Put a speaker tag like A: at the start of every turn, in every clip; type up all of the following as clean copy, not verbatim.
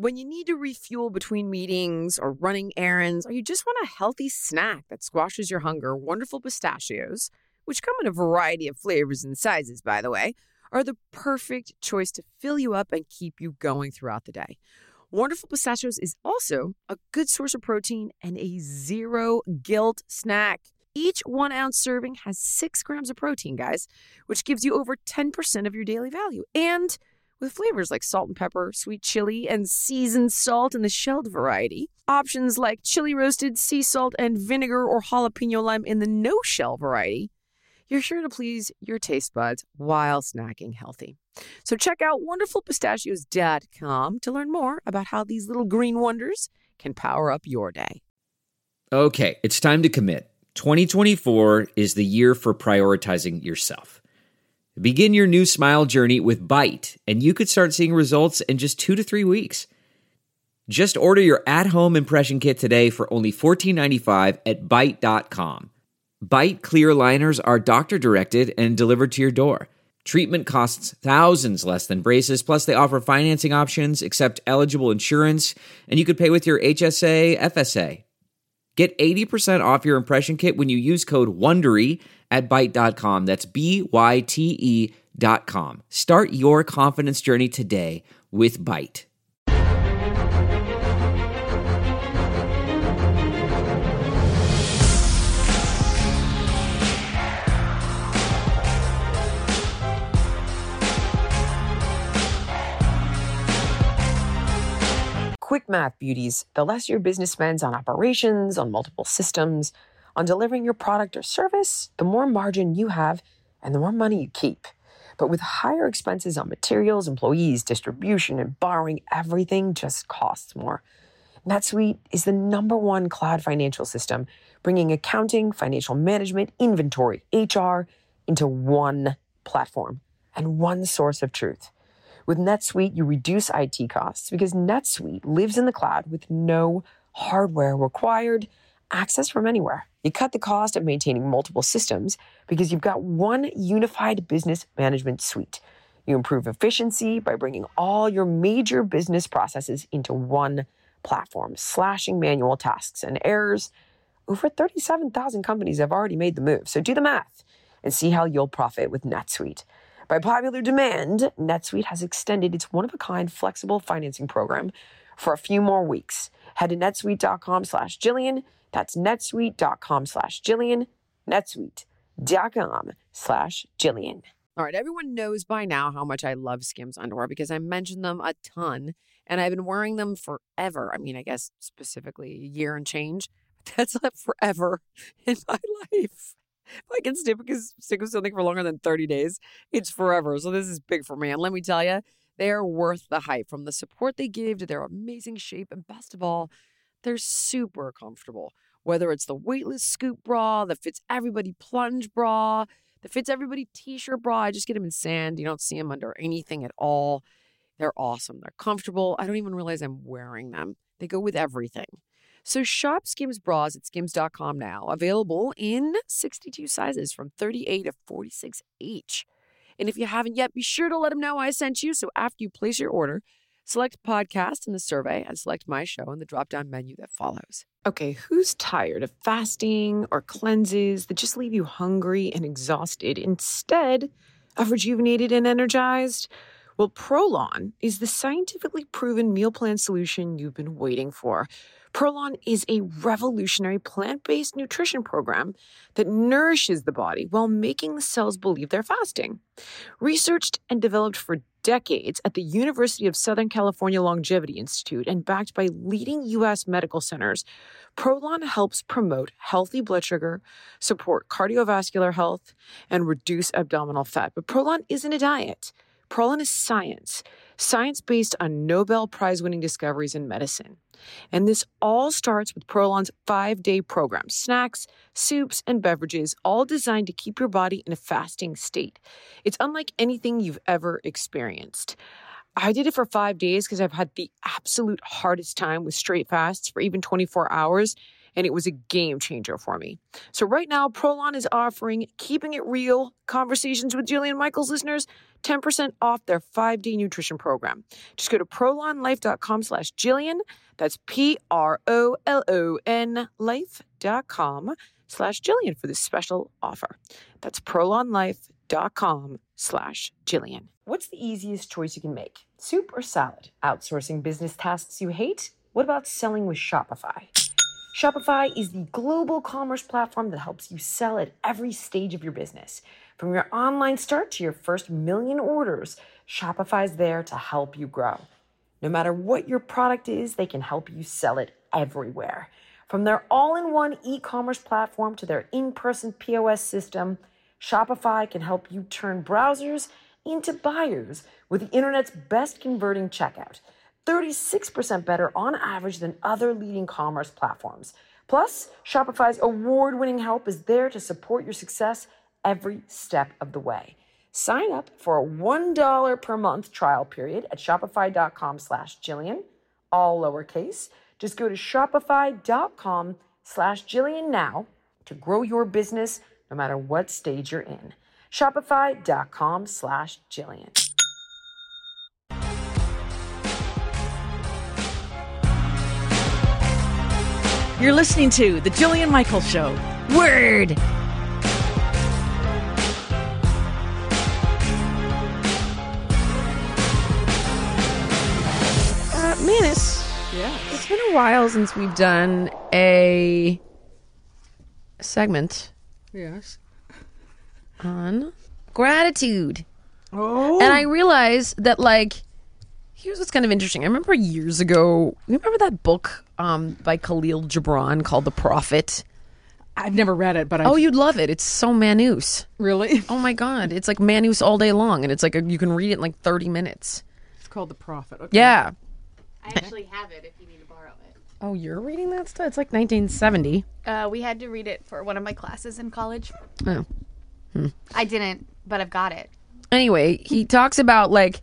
A: When you need to refuel between meetings or running errands, or you just want a healthy snack that squashes your hunger, wonderful pistachios, which come in a variety of flavors and sizes, by the way, are the perfect choice to fill you up and keep you going throughout the day. Wonderful Pistachios is also a good source of protein and a zero guilt snack. Each 1 ounce serving has 6 grams of protein, guys, which gives you over 10% of your daily value. And with flavors like salt and pepper, sweet chili, and seasoned salt in the shelled variety, options like chili roasted, sea salt, and vinegar or jalapeno lime in the no-shell variety, you're sure to please your taste buds while snacking healthy. So check out wonderfulpistachios.com to learn more about how these little green wonders can power up your day.
B: Okay, it's time to commit. 2024 is the year for prioritizing yourself. Begin your new smile journey with Byte, and you could start seeing results in just 2 to 3 weeks. Just order your at-home impression kit today for only $14.95 at Byte.com. Byte clear liners are doctor-directed and delivered to your door. Treatment costs thousands less than braces, plus they offer financing options, accept eligible insurance, and you could pay with your HSA, FSA. Get 80% off your impression kit when you use code WONDERY at Byte.com. That's BYTE.com. Start your confidence journey today with Byte.
A: Quick math, beauties. The less your business spends on operations, on multiple systems, on delivering your product or service, the more margin you have and the more money you keep. But with higher expenses on materials, employees, distribution, and borrowing, everything just costs more. NetSuite is the #1 cloud financial system, bringing accounting, financial management, inventory, HR into one platform and one source of truth. With NetSuite, you reduce IT costs because NetSuite lives in the cloud with no hardware required, access from anywhere. You cut the cost of maintaining multiple systems because you've got one unified business management suite. You improve efficiency by bringing all your major business processes into one platform, slashing manual tasks and errors. Over 37,000 companies have already made the move, so do the math and see how you'll profit with NetSuite. By popular demand, NetSuite has extended its one-of-a-kind flexible financing program for a few more weeks. Head to netsuite.com/Jillian. That's netsuite.com/Jillian. netsuite.com/Jillian. All right, everyone knows by now how much I love Skims underwear because I mentioned them a ton, and I've been wearing them forever. I mean, I guess specifically a year and change. But that's not forever in my life. If I can stick with something for longer than 30 days, it's forever. So this is big for me. And let me tell you, they are worth the hype, from the support they give to their amazing shape. And best of all, they're super comfortable. Whether it's the weightless scoop bra, the fits everybody plunge bra, the fits everybody t-shirt bra. I just get them in sand. You don't see them under anything at all. They're awesome. They're comfortable. I don't even realize I'm wearing them. They go with everything. So shop Skims bras at skims.com now. Available in 62 sizes from 38 to 46 each. And if you haven't yet, be sure to let them know I sent you. So after you place your order, select podcast in the survey and select my show in the drop-down menu that follows. Okay, who's tired of fasting or cleanses that just leave you hungry and exhausted instead of rejuvenated and energized? Well, Prolon is the scientifically proven meal plan solution you've been waiting for. Prolon is a revolutionary plant-based nutrition program that nourishes the body while making the cells believe they're fasting. Researched and developed for decades at the University of Southern California Longevity Institute and backed by leading U.S. medical centers, Prolon helps promote healthy blood sugar, support cardiovascular health, and reduce abdominal fat. But Prolon isn't a diet. Prolon is science based on Nobel Prize-winning discoveries in medicine. And this all starts with Prolon's 5-day program, snacks, soups, and beverages, all designed to keep your body in a fasting state. It's unlike anything you've ever experienced. I did it for 5 days because I've had the absolute hardest time with straight fasts for even 24 hours. and it was a game changer for me. So right now, Prolon is offering Keeping It Real Conversations with Jillian Michaels listeners 10% off their 5-day nutrition program. Just go to prolonlife.com/Jillian. That's PROLON life.com/Jillian for this special offer. That's prolonlife.com/Jillian. What's the easiest choice you can make? Soup or salad? Outsourcing business tasks you hate? What about selling with Shopify? Shopify is the global commerce platform that helps you sell at every stage of your business. From your online start to your first million orders, Shopify's there to help you grow. No matter what your product is, they can help you sell it everywhere. From their all-in-one e-commerce platform to their in-person POS system, Shopify can help you turn browsers into buyers with the internet's best converting checkout. 36% better on average than other leading commerce platforms. Plus, Shopify's award-winning help is there to support your success every step of the way. Sign up for a $1 per month trial period at shopify.com/Jillian, all lowercase. Just go to shopify.com/Jillian now to grow your business no matter what stage you're in. Shopify.com/Jillian.
C: You're listening to The Jillian Michaels Show. Word!
A: Manus.
C: Yeah.
A: It's been a while since we've done a segment
C: Yes.
A: on gratitude.
C: Oh.
A: And I realized that, like, here's what's kind of interesting. I remember years ago, you remember that book by Khalil Gibran called The Prophet?
C: I've never read it, but I.
A: Oh, you'd love it. It's so Manus.
C: Really?
A: Oh my God. It's like Manus all day long. And it's like you can read it in like 30 minutes.
C: It's called The Prophet. Okay.
A: Yeah.
D: I actually have it if you need to borrow it.
A: Oh, you're reading that stuff? It's like 1970.
D: We had to read it for one of my classes in college.
A: Oh.
D: I didn't, but I've got it.
A: Anyway, he talks about like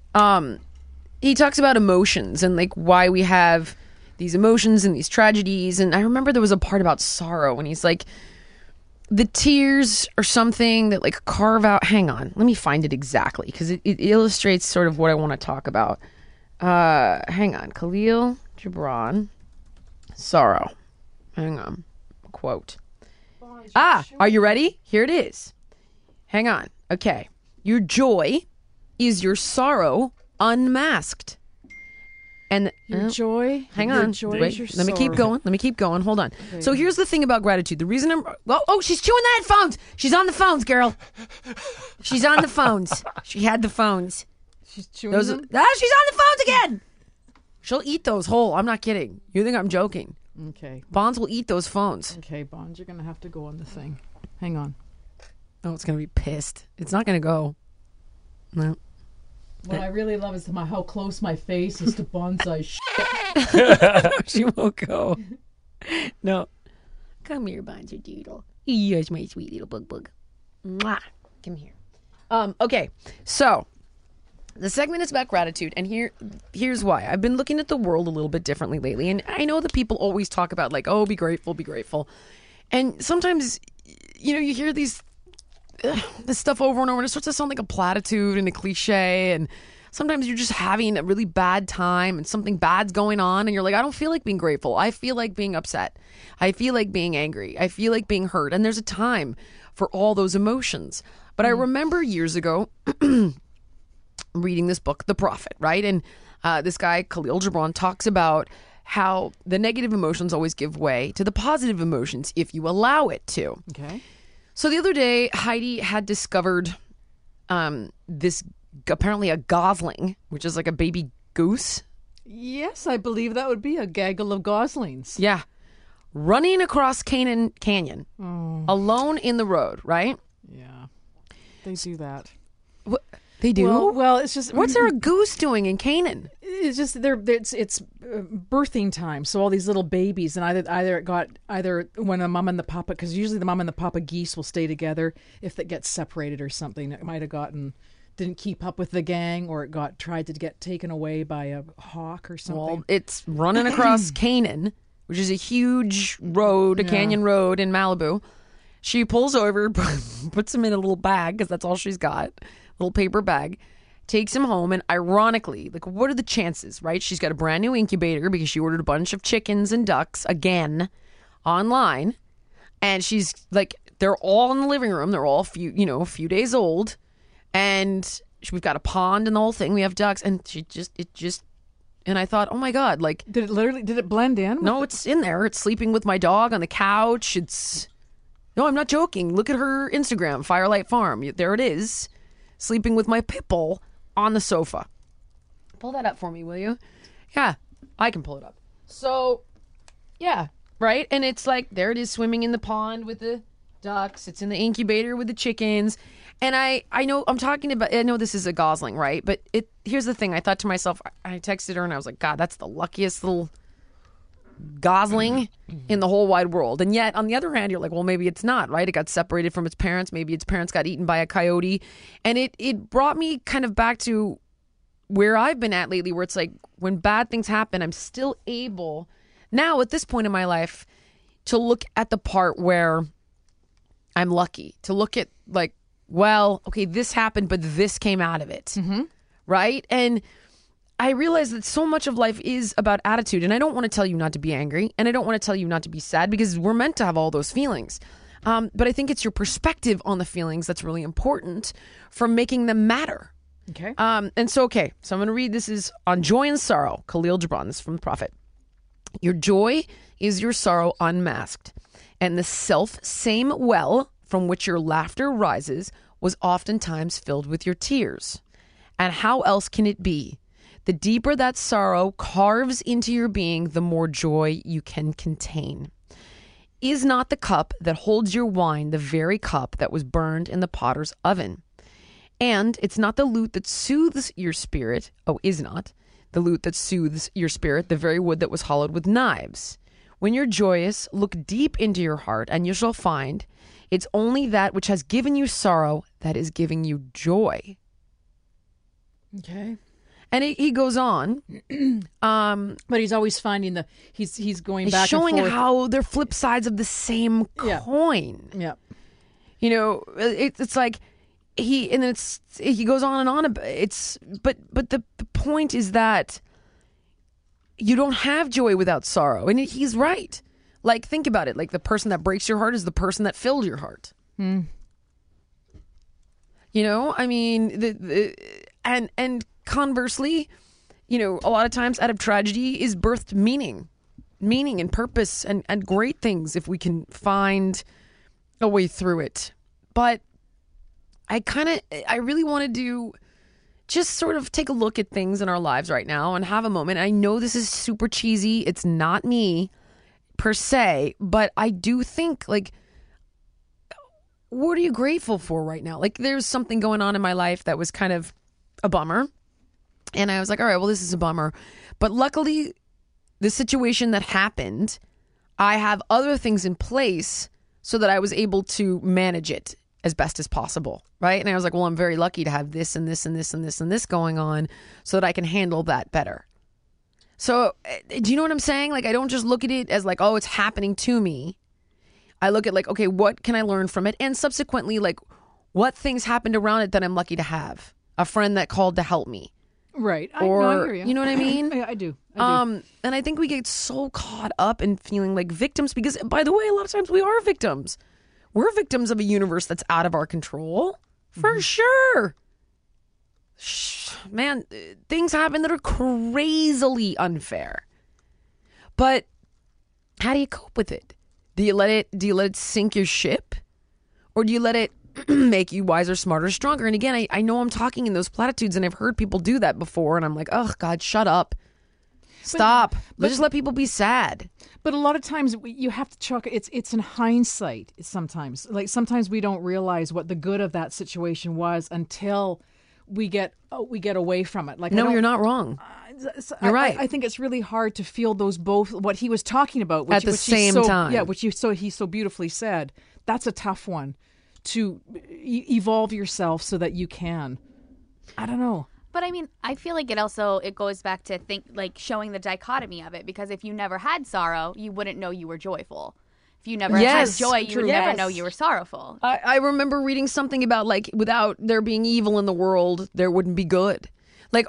A: he talks about emotions and like why we have these emotions and these tragedies. And I remember there was a part about sorrow and he's like, the tears are something that like carve out. Hang on, let me find it exactly because it illustrates sort of what I want to talk about. Hang on, Khalil Gibran, sorrow. Hang on, quote. Are you ready? Here it is. Hang on. Okay. Your joy is your sorrow unmasked. And
C: Your joy.
A: hang
C: your
A: on.
C: Joy
A: Wait,
C: is your
A: let me keep
C: sorrow.
A: going. Let me keep going. Hold on. So here's the thing about gratitude. The reason I'm she's chewing the headphones. She's on the phones, girl. She's on the phones. She had the phones.
C: She's chewing
A: Those
C: them?
A: she's on the phones again. She'll eat those whole. I'm not kidding. You think I'm joking?
C: Okay.
A: Bonds will eat those phones.
C: Okay, Bond, you're going to have to go on the thing. Hang on.
A: Oh, it's gonna be pissed. It's not gonna go. No.
C: What I really love is how close my face is to Bonsai
A: She won't go. No. Come here, Bonzer Doodle. You're my sweet little bug. Mwah. Come here. Okay. So the segment is about gratitude, and here's why. I've been looking at the world a little bit differently lately, and I know that people always talk about like, oh, be grateful, be grateful. And sometimes, you know, you hear this stuff over and over, and it starts to sound like a platitude and a cliche, and sometimes you're just having a really bad time and something bad's going on and you're like, I don't feel like being grateful. I feel like being upset. I feel like being angry. I feel like being hurt. And there's a time for all those emotions. But I remember years ago reading this book, The Prophet, right? And this guy, Khalil Gibran, talks about how the negative emotions always give way to the positive emotions if you allow it to.
C: Okay.
A: So the other day, Heidi had discovered this, apparently a gosling, which is like a baby goose.
C: Yes, I believe that would be a gaggle of goslings.
A: Yeah. Running across Canaan Canyon alone in the road, right?
C: Yeah. They do that.
A: What? They do?
C: Well, it's just
A: What's there a goose doing in Canaan?
C: It's just it's birthing time. So all these little babies, and either when a mom and the papa, because usually the mom and the papa geese will stay together. If it gets separated or something, it might have didn't keep up with the gang, or it tried to get taken away by a hawk or something.
A: Well, it's running across Canaan which is a huge road, a canyon road in Malibu. She pulls over, puts him in a little bag because that's all she's got, a little paper bag, takes him home. And ironically, like, what are the chances, right? She's got a brand new incubator because she ordered a bunch of chickens and ducks again online. And she's like, they're all in the living room. They're all a few days old. And we've got a pond and the whole thing. We have ducks. And and I thought, oh my God, like.
C: Did it blend in?
A: No, it's in there. It's sleeping with my dog on the couch. No, I'm not joking. Look at her Instagram, Firelight Farm. There it is. Sleeping with my pit bull on the sofa. Pull that up for me, will you? Yeah, I can pull it up. So, yeah, right? And it's like, there it is swimming in the pond with the ducks. It's in the incubator with the chickens. And I know I'm talking about, I know this is a gosling, right? But here's the thing. I thought to myself, I texted her and I was like, God, that's the luckiest little gosling in the whole wide world. And yet, on the other hand, you're like, well, maybe it's not, right? It got separated from its parents. Maybe its parents got eaten by a coyote. And it brought me kind of back to where I've been at lately, where it's like, when bad things happen, I'm still able, now at this point in my life, to look at the part where I'm lucky, to look at like, well, okay, this happened, but this came out of it, right? And I realize that so much of life is about attitude, and I don't want to tell you not to be angry, and I don't want to tell you not to be sad, because we're meant to have all those feelings. But I think it's your perspective on the feelings that's really important for making them matter.
C: Okay.
A: So I'm going to read, this is on Joy and Sorrow, Khalil Gibran, this is from the Prophet. Your joy is your sorrow unmasked, and the self-same well from which your laughter rises was oftentimes filled with your tears. And how else can it be? The deeper that sorrow carves into your being, the more joy you can contain. Is not the cup that holds your wine the very cup that was burned in the potter's oven? And it's not the lute that soothes your spirit, is not the lute that soothes your spirit, the very wood that was hollowed with knives. When you're joyous, look deep into your heart, and you shall find it's only that which has given you sorrow that is giving you joy.
C: Okay.
A: And he goes on.
C: But he's always finding he's going back
A: showing
C: and forth.
A: how they're flip sides of the same coin.
C: Yeah.
A: You know, it's like he goes on and on. But the point is that you don't have joy without sorrow. And he's right. Like, think about it. Like, the person that breaks your heart is the person that filled your heart. You know, I mean, and conversely, you know, a lot of times out of tragedy is birthed meaning and purpose and great things if we can find a way through it. But I really wanted to just sort of take a look at things in our lives right now and have a moment. I know this is super cheesy. It's not me per se, but I do think, like, what are you grateful for right now? Like, there's something going on in my life that was kind of a bummer. And I was like, all right, well, this is a bummer. But luckily, the situation that happened, I have other things in place so that I was able to manage it as best as possible, right? And I was like, well, I'm very lucky to have this and this and this and this and this going on so that I can handle that better. So, do you know what I'm saying? Like, I don't just look at it as like, oh, it's happening to me. I look at like, okay, what can I learn from it? And subsequently, like, what things happened around it that I'm lucky to have? A friend that called to help me.
C: Right.
A: I hear you. You know what I mean?
C: I do.
A: And I think we get so caught up in feeling like victims because, by the way, a lot of times we are victims. We're victims of a universe that's out of our control. For sure. Man, things happen that are crazily unfair. But how do you cope with it? Do you let it sink your ship? Or do you let it make you wiser, smarter, stronger? And again, I know I'm talking in those platitudes and I've heard people do that before and I'm like, oh God, shut up. Stop. But just let people be sad.
C: But a lot of times you have to chalk it's in hindsight sometimes. Like sometimes we don't realize what the good of that situation was until we get away from it. Like,
A: no, you're not wrong. You're right.
C: I think it's really hard to feel those both, what he was talking about.
A: At the same time.
C: Yeah, he so beautifully said. That's a tough one to evolve yourself so that you can. I don't know.
D: But I mean, I feel like it goes back to showing the dichotomy of it, because if you never had sorrow, you wouldn't know you were joyful. If you never had joy, you would never know you were sorrowful.
A: I remember reading something about like without there being evil in the world, there wouldn't be good. Like,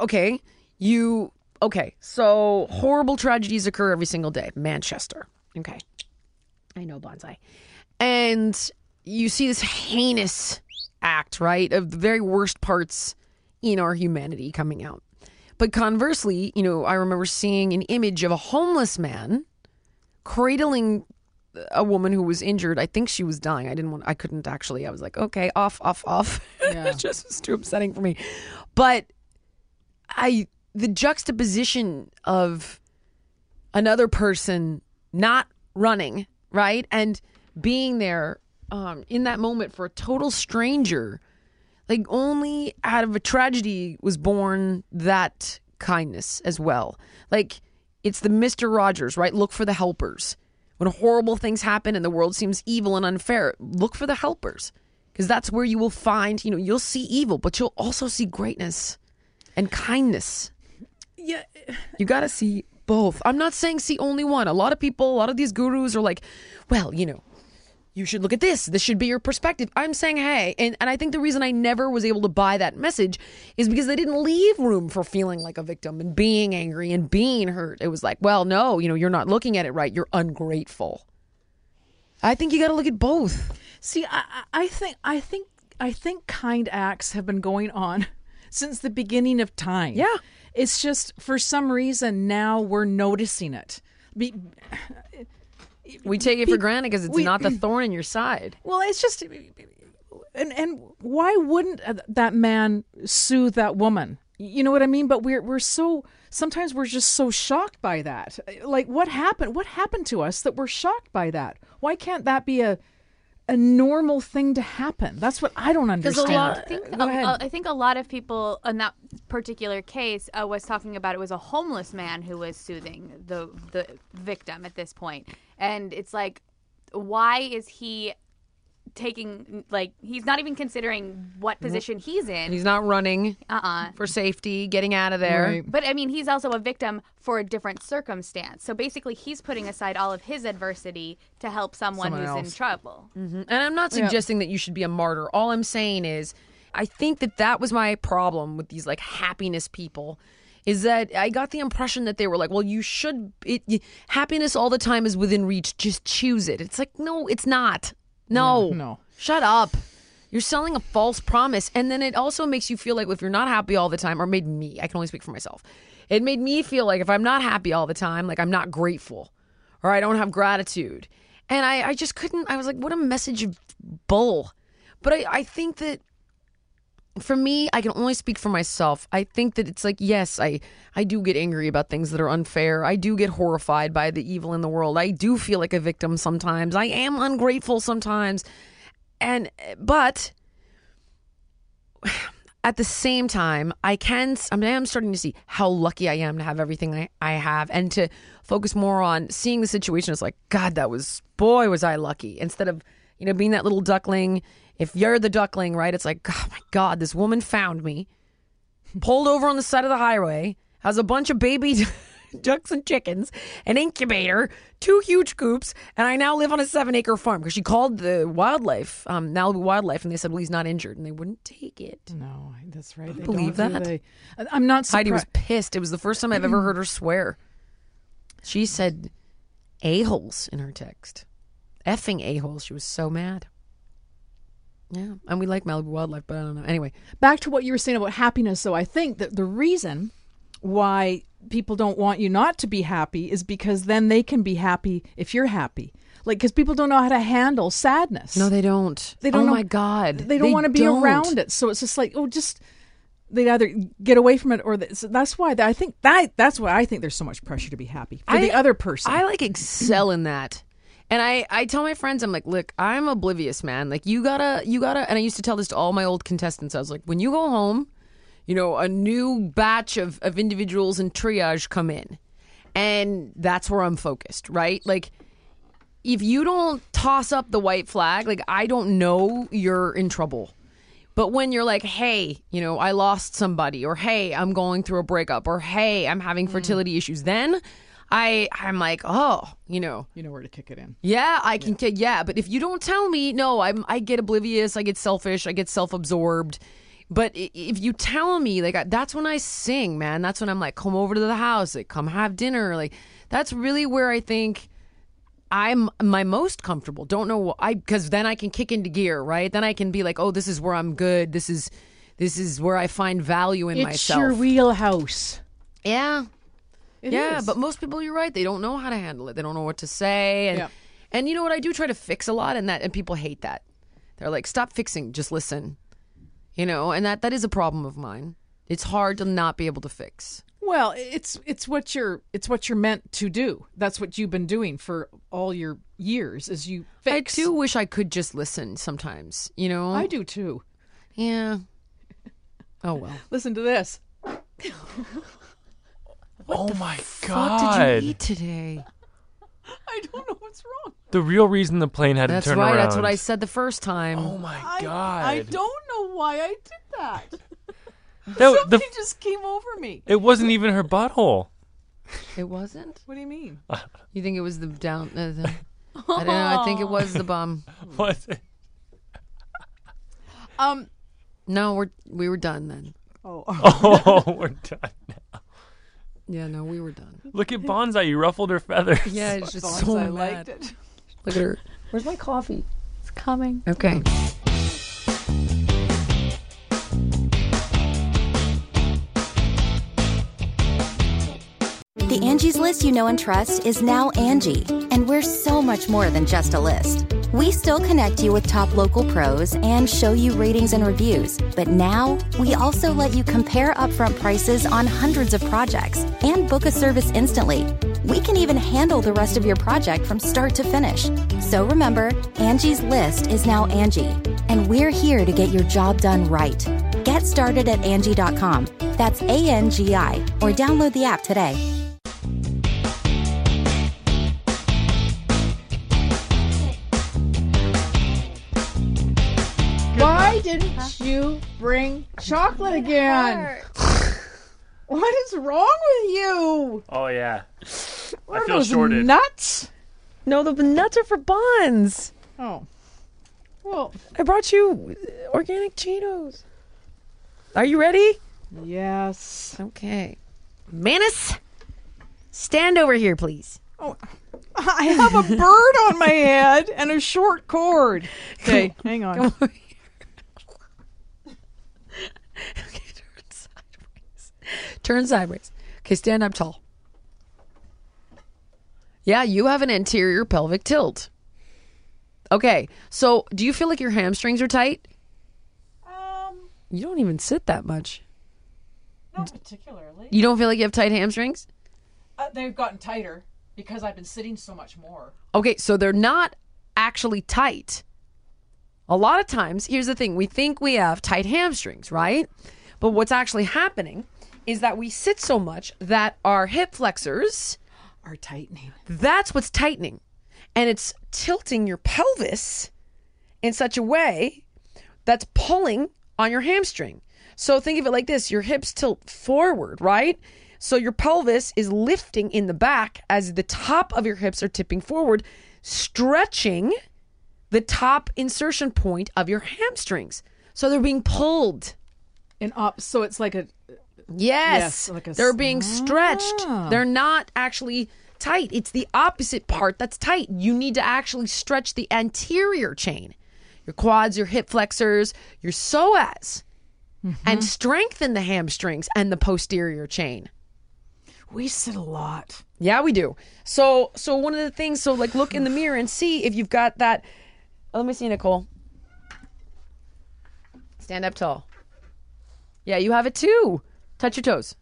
A: so horrible tragedies occur every single day. Manchester. Okay. I know, Bonsai. And you see this heinous act, right, of the very worst parts in our humanity coming out. But conversely, I remember seeing an image of a homeless man cradling a woman who was injured. I think she was dying. I couldn't actually. I was like, okay, off.
C: Yeah.
A: It just was too upsetting for me. But the juxtaposition of another person not running, right, and being there in that moment for a total stranger, like only out of a tragedy was born that kindness as well. Like it's the Mr. Rogers, right? Look for the helpers. When horrible things happen and the world seems evil and unfair, look for the helpers, because that's where you will find, you'll see evil, but you'll also see greatness and kindness.
C: Yeah.
A: You got to see both. I'm not saying see only one. A lot of these gurus are like, well, you should look at this. This should be your perspective. I'm saying, hey, and I think the reason I never was able to buy that message is because they didn't leave room for feeling like a victim and being angry and being hurt. It was like, well, no, you're not looking at it right. You're ungrateful. I think you got to look at both.
C: See, I think kind acts have been going on since the beginning of time.
A: Yeah.
C: It's just for some reason now we're noticing it.
A: We take it for granted because it's not the thorn in your side.
C: Well, it's just, and why wouldn't that man soothe that woman? You know what I mean? But sometimes we're just so shocked by that. Like, what happened? What happened to us that we're shocked by that? Why can't that be a normal thing to happen? That's what I don't understand.
D: I think a lot of people in that particular case was talking about it was a homeless man who was soothing the victim at this point. And it's like, why is he taking, he's not even considering what position he's in.
A: He's not running for safety, getting out of there.
C: Right.
D: But I mean, he's also a victim for a different circumstance. So basically, he's putting aside all of his adversity to help someone who's
C: else.
D: in trouble.
A: Mm-hmm. And I'm not suggesting that you should be a martyr. All I'm saying is, I think that was my problem with these happiness people, is that I got the impression that they were like, well, happiness all the time is within reach. Just choose it. It's like, no, it's not. No. Shut up. You're selling a false promise. And then it also makes you feel like if you're not happy all the time, or made me, I can only speak for myself. It made me feel like if I'm not happy all the time, like I'm not grateful or I don't have gratitude. And I just couldn't, I was like, what a message of bull. But I think that for me, I can only speak for myself. I think that it's like, yes, I do get angry about things that are unfair. I do get horrified by the evil in the world. I do feel like a victim sometimes. I am ungrateful sometimes. But at the same time, I am starting to see how lucky I am to have everything I have, and to focus more on seeing the situation as like, God, boy, was I lucky, instead of, being that little duckling. If you're the duckling, right, it's like, oh my God, this woman found me, pulled over on the side of the highway, has a bunch of baby ducks and chickens, an incubator, 2 huge coops, and I now live on a 7-acre farm, because she called the wildlife, Malibu Wildlife, and they said, well, he's not injured, and they wouldn't take it.
C: No, that's right. They
A: believe
C: don't,
A: that?
C: do they? I'm not surprised.
A: Heidi was pissed. It was the first time I've ever heard her swear. She said a-holes in her text. Effing a-holes. She was so mad. Yeah, and we like Malibu Wildlife, but I don't know. Anyway,
C: back to what you were saying about happiness, though, I think that the reason why people don't want you not to be happy is because then they can be happy if you're happy. Because people don't know how to handle sadness.
A: No, they don't.
C: They don't
A: oh
C: know,
A: my God.
C: They don't want to be around it. So it's just like, they either get away from it, or so that's why I think that's why I think there's so much pressure to be happy for the other person.
A: I excel in that. And I tell my friends, I'm like, look, I'm oblivious, man. Like, you gotta, and I used to tell this to all my old contestants. I was like, when you go home, a new batch of individuals in triage come in. And that's where I'm focused, right? Like, if you don't toss up the white flag, I don't know you're in trouble. But when you're like, hey, I lost somebody, or hey, I'm going through a breakup, or hey, I'm having fertility issues, then I'm like, oh,
C: You know where to kick it in.
A: yeah, I can get, but if you don't tell me, no, I get oblivious, I get selfish, I get self-absorbed. But if you tell me, like, that's when I sing, man. That's when I'm like, come over to the house, like, come have dinner. Like, that's really where I think I'm my most comfortable. Don't know because then I can kick into gear, right? Then I can be like, oh, this is where I'm good. This is where I find value in myself.
C: It's your wheelhouse.
A: Yeah.
C: It is.
A: But most people, you're right. They don't know how to handle it. They don't know what to say. And you know what? I do try to fix a lot, and people hate that. They're like, stop fixing, just listen. And that is a problem of mine. It's hard to not be able to fix.
C: Well, it's what you're meant to do. That's what you've been doing for all your years, is you fix.
A: I do wish I could just listen sometimes,
C: I do too.
A: Yeah. Oh, well.
C: Listen to this.
E: Oh my
A: What
E: God.
A: did you eat today?
C: I don't know what's wrong.
E: The real reason the plane had
A: That's
E: to turn
A: right.
E: around.
A: That's what I said the first time.
E: Oh my God.
C: I don't know why I did that.
E: That-
C: Something just came over me.
E: It wasn't even her butthole.
A: It wasn't?
C: What do you mean?
A: You think it was the down? I don't know. I think it was the bum.
E: Was it?
A: No, we were done then.
E: Oh, we're done now.
A: Yeah, no, we were done.
E: Look at Bonsai. You ruffled her feathers.
A: Yeah, it's just so
C: I
A: mad.
C: liked it.
A: Look at her. Where's my coffee?
D: It's coming.
A: Okay.
F: The Angie's List you know and trust is now Angie, and we're so much more than just a list. We still connect you with top local pros and show you ratings and reviews, but now we also let you compare upfront prices on hundreds of projects and book a service instantly. We can even handle the rest of your project from start to finish. So remember, Angie's List is now Angie, and we're here to get your job done right. Get started at Angie.com. That's ANGI, or download the app today.
C: Why didn't you bring chocolate again? What is wrong with you?
E: Oh, yeah.
C: What
E: I
C: are
E: feel
C: those
E: shorted.
C: nuts?
A: No, the nuts are for buns.
C: Oh. Well,
A: I brought you organic Cheetos. Are you ready?
C: yes.
A: Okay. Manus, stand over here, please.
C: Oh, I have a bird on my head and a short cord. Okay, hang on.
A: Come over here. Okay, turn sideways. Turn sideways. Okay, stand up tall. Yeah, you have an anterior pelvic tilt. Okay, so do you feel like your hamstrings are tight? You don't even sit that much.
C: Not particularly.
A: You don't feel like you have tight hamstrings?
C: They've gotten tighter because I've been sitting so much more.
A: Okay, so they're not actually tight. A lot of times, here's the thing, we think we have tight hamstrings, right? But what's actually happening is that we sit so much that our hip flexors
C: Are tightening.
A: That's what's tightening. And it's tilting your pelvis in such a way that's pulling on your hamstring. So think of it like this. Your hips tilt forward, right? So your pelvis is lifting in the back as the top of your hips are tipping forward, stretching the top insertion point of your hamstrings. So they're being pulled.
C: So it's like a...
A: Yes,
C: like a...
A: they're being stretched. They're not actually tight. It's the opposite part that's tight. You need to actually stretch the anterior chain, your quads, your hip flexors, your psoas, and strengthen the hamstrings and the posterior chain.
C: We sit a lot.
A: Yeah, we do. So one of the things, so like look in the mirror and see if you've got that. Oh, let me see, Nicole. Stand up tall. Yeah, you have it too. Touch your toes.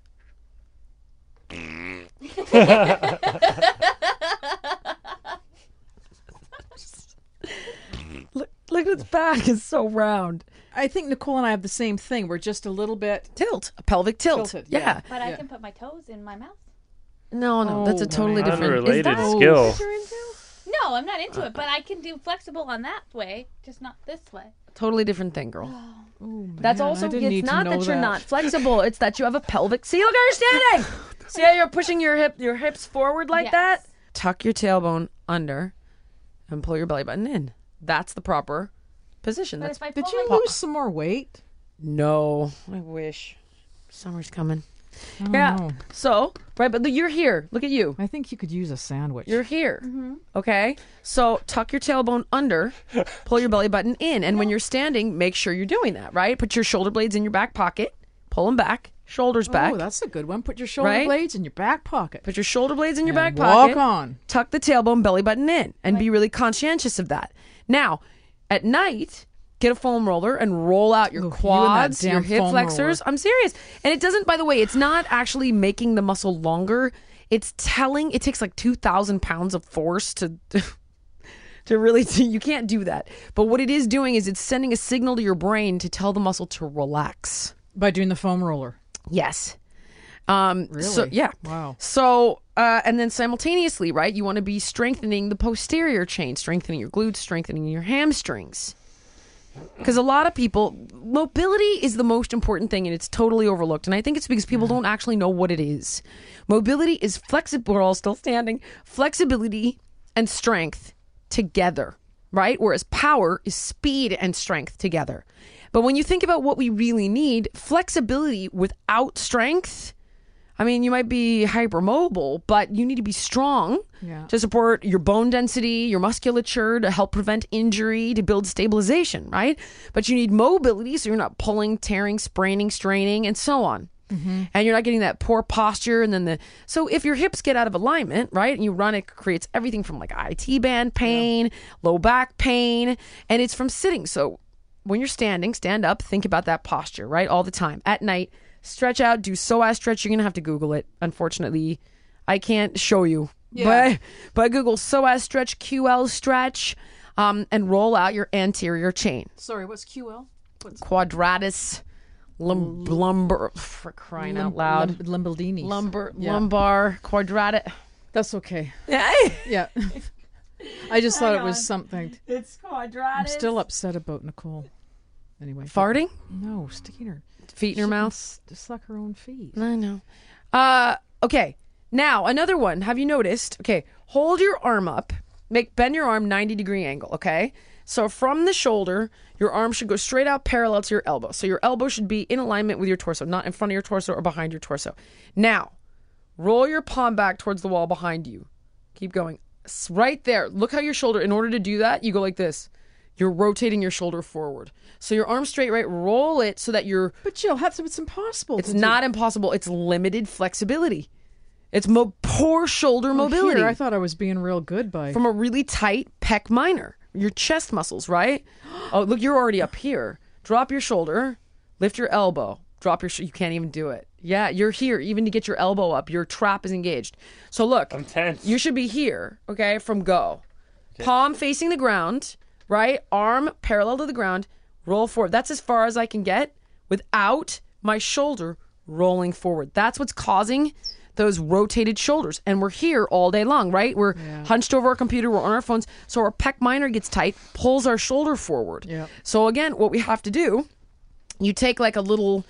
A: Look at its back. It's so round.
C: I think Nicole and I have the same thing. We're just a little bit...
A: Tilt. A pelvic tilt.
C: Tilted,
A: yeah.
C: yeah.
D: But I can put my toes in my mouth.
A: No, that's a totally different.
E: Unrelated
A: Is that
E: skill.
A: what you're into?
D: No, I'm not into it, but I can do flexible on that way, just not this way.
A: Totally different thing, girl.
C: That's
A: Also,
C: I didn't need
A: it's
C: to
A: not
C: know
A: that you're not flexible. It's that you have a pelvic. See, look how you're standing. See how you're pushing your hips forward like
D: Yes.
A: that? Tuck your tailbone under and pull your belly button in. That's the proper position.
D: But
A: That's
D: if I
C: Did
D: pull
C: you
D: my-
C: lose some more weight?
A: No, I wish. Summer's coming.
C: I don't
A: Yeah.
C: know.
A: So, right, but you're here. Look at you.
C: I think you could use a sandwich.
A: You're here. Okay? So tuck your tailbone under, pull your belly button in. And when you're standing, make sure you're doing that, right? Put your shoulder blades in your back pocket, pull them back, shoulders back.
C: Oh, that's a good one. Put your shoulder
A: Right?
C: blades in your back pocket.
A: Put your shoulder blades in your back
C: And
A: pocket.
C: walk on.
A: Tuck the tailbone, belly button in, and be really conscientious of that. Now, at night, get a foam roller and roll out your
C: Ooh, you and that
A: quads,
C: damn
A: your hip
C: foam
A: flexors.
C: roller.
A: I'm serious. And it doesn't, by the way, it's not actually making the muscle longer. It's telling, it takes like 2,000 pounds of force to really, you can't do that. But what it is doing is it's sending a signal to your brain to tell the muscle to relax.
C: By doing the foam roller.
A: Yes.
C: Really?
A: So, yeah.
C: Wow.
A: So, and then simultaneously, right, you want to be strengthening the posterior chain, strengthening your glutes, strengthening your hamstrings. Because a lot of people, mobility is the most important thing and it's totally overlooked. And I think it's because people don't actually know what it is. Mobility is flexible, we're all still standing, flexibility and strength together, right? Whereas power is speed and strength together. But when you think about what we really need, flexibility without strength, I mean, you might be hypermobile, but you need to be strong to support your bone density, your musculature, to help prevent injury, to build stabilization, right? But you need mobility, so you're not pulling, tearing, spraining, straining, and so on. And you're not getting that poor posture. And then so if your hips get out of alignment, right, and you run, it creates everything from like IT band pain, low back pain, and it's from sitting. So when you're standing, stand up, think about that posture, right, all the time. At night, stretch out, do psoas stretch. You're going to have to Google it. Unfortunately, I can't show you. But Google psoas stretch, QL stretch, and roll out your anterior chain.
C: Sorry, what's QL?
A: Quadratus lumbar, for crying out loud.
C: Lumbaldinis.
A: Lumbar, quadratic.
C: That's okay.
A: Yeah.
C: Yeah. I just thought it was something.
A: It's quadratus.
C: I'm still upset about Nicole. Anyway.
A: Farting?
C: No, sticking her
A: Feet in her
C: she
A: mouth?
C: can suck her own feet.
A: I know. Okay. Now, another one. Have you noticed? Okay. Hold your arm up. Bend your arm 90-degree angle, okay? So from the shoulder, your arm should go straight out parallel to your elbow. So your elbow should be in alignment with your torso, not in front of your torso or behind your torso. Now, roll your palm back towards the wall behind you. Keep going. Right there. Look how your shoulder, in order to do that, you go like this. You're rotating your shoulder forward. So your arm straight, right? Roll it so that you're...
C: But Jill, it's impossible.
A: It's
C: to do.
A: not impossible. It's limited flexibility. It's poor shoulder mobility.
C: Here, I thought I was being real good by...
A: From a really tight pec minor. Your chest muscles, right? Oh, look, you're already up here. Drop your shoulder. Lift your elbow. Drop your... You can't even do it. Yeah, you're here. Even to get your elbow up, your trap is engaged. So look.
E: I'm tense.
A: You should be here, okay, from go. Okay. Palm facing the ground, right? Arm parallel to the ground. Roll forward. That's as far as I can get without my shoulder rolling forward. That's what's causing those rotated shoulders. And we're here all day long, right? We're hunched over our computer. We're on our phones. So our pec minor gets tight, pulls our shoulder forward.
C: Yeah.
A: So again, what we have to do, you take like a little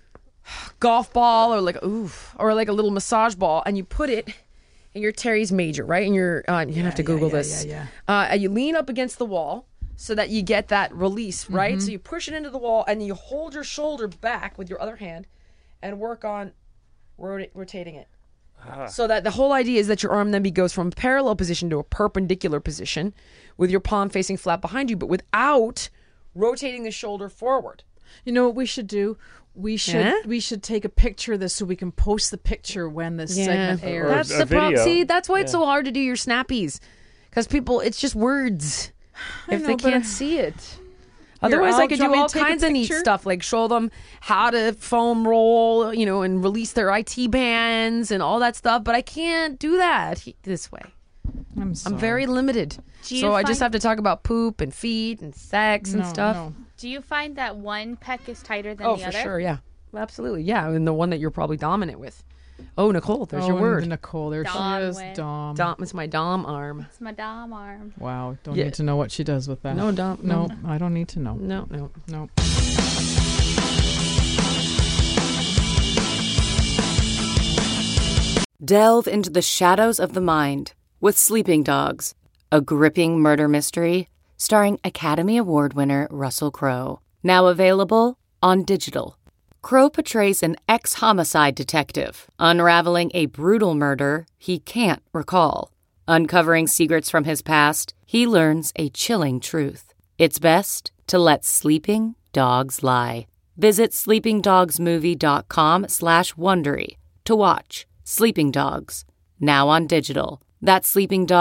A: golf ball or like a little massage ball and you put it in your teres major, right? And you're have to Google this. And you lean up against the wall so that you get that release, right? So you push it into the wall and you hold your shoulder back with your other hand and work on rotating it. So that the whole idea is that your arm then goes from a parallel position to a perpendicular position with your palm facing flat behind you, but without rotating the shoulder forward.
C: You know what we should do? We should take a picture of this so we can post the picture when this segment airs.
A: That's
E: a
A: the problem.
E: video.
A: See, that's why it's so hard to do your snappies. Because people, it's just words. If they can't see it. Otherwise, I could do all kinds of neat stuff, like show them how to foam roll, and release their IT bands and all that stuff. But I can't do that this way.
C: I'm
A: very limited. So I just have to talk about poop and feet and sex and stuff.
C: No.
D: Do you find that one pec is tighter than
A: Oh,
D: the
A: for
D: other?
A: sure, yeah. Absolutely, yeah. And the one that you're probably dominant with. Oh, Nicole, there's your
C: and
A: word.
C: Nicole, there
D: Dom
C: she is.
D: with-
C: Dom.
A: Dom, it's my Dom arm.
D: It's my Dom arm.
C: Wow, don't
A: Yeah.
C: need to know what she does with that.
A: No, Dom.
C: No, I don't need to know.
A: No.
C: No.
G: Delve into the shadows of the mind with Sleeping Dogs, a gripping murder mystery starring Academy Award winner Russell Crowe. Now available on digital. Crowe portrays an ex-homicide detective unraveling a brutal murder he can't recall. Uncovering secrets from his past, he learns a chilling truth. It's best to let sleeping dogs lie. Visit sleepingdogsmovie.com/Wondery to watch Sleeping Dogs, now on digital. That's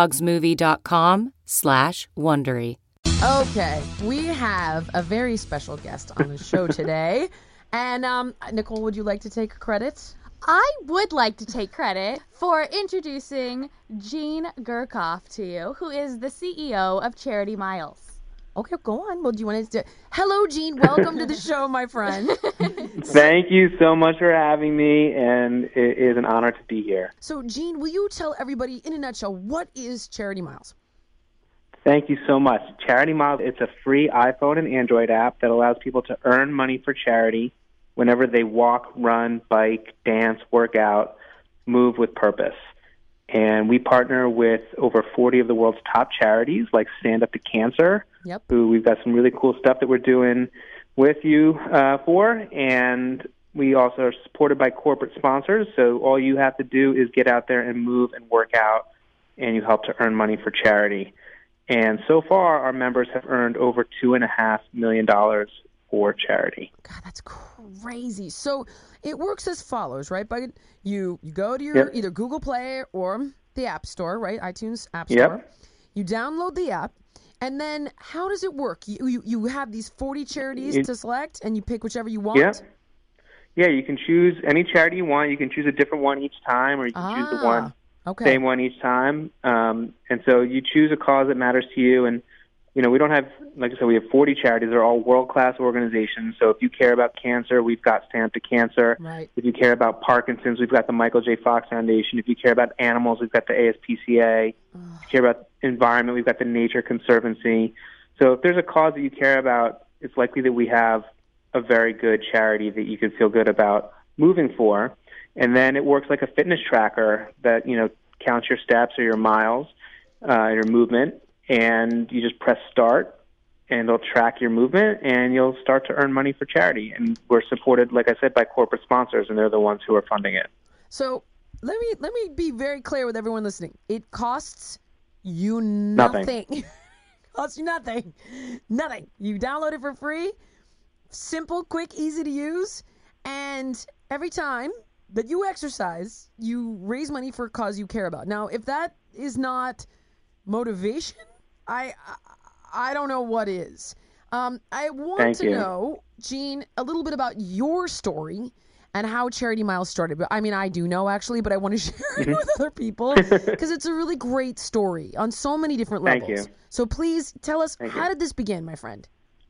G: sleepingdogsmovie.com/Wondery.
A: Okay, we have a very special guest on the show today. And Nicole, would you like to take credit?
D: I would like to take credit for introducing Jean Gurkoff to you, who is the CEO of Charity Miles.
A: Okay, go on. Well, do you want to... Hello, Jean. Welcome to the show, my friend.
H: Thank you so much for having me, and it is an honor to be here.
A: So, Jean, will you tell everybody in a nutshell, what is Charity Miles?
H: Thank you so much. Charity Miles, it's a free iPhone and Android app that allows people to earn money for charity whenever they walk, run, bike, dance, work out, move with purpose. And we partner with over 40 of the world's top charities, like Stand Up to Cancer,
A: Yep.
H: who we've got some really cool stuff that we're doing with you for. And we also are supported by corporate sponsors. So all you have to do is get out there and move and work out, and you help to earn money for charity. And so far, our members have earned over $2.5 million for charity.
A: God, that's crazy. So it works as follows, right? But you go to your
H: Yep.
A: either Google Play or the App Store, right? iTunes App Store.
H: Yep.
A: You download the app, and then how does it work? You have these 40 charities to select, and you pick whichever you want?
H: Yep. Yeah, you can choose any charity you want. You can choose a different one each time, or you can choose the one,
A: okay.
H: same one each time. And so you choose a cause that matters to you. And, you know, we don't have, like I said, we have 40 charities. They're all world-class organizations. So if you care about cancer, we've got Stand Up to Cancer.
A: Right.
H: If you care about Parkinson's, we've got the Michael J. Fox Foundation. If you care about animals, we've got the ASPCA. If you care about environment, we've got the Nature Conservancy. So if there's a cause that you care about, it's likely that we have a very good charity that you can feel good about moving for. And then it works like a fitness tracker that, you know, counts your steps or your miles, your movement, and you just press start, and it'll track your movement, and you'll start to earn money for charity. And we're supported, like I said, by corporate sponsors, and they're the ones who are funding it.
A: So let me be very clear with everyone listening. It costs you nothing. Costs you nothing. Nothing. You download it for free. Simple, quick, easy to use. And every time that you exercise, you raise money for a cause you care about. Now, if that is not motivation, I don't know what is. I want
H: Thank
A: to
H: you.
A: know, Jean, a little bit about your story and how Charity Miles started. But I mean, I do know actually, but I want to share it with other people because it's a really great story on so many different
H: Thank
A: levels.
H: you.
A: So please tell us,
H: Thank
A: how
H: you.
A: did this begin, my friend?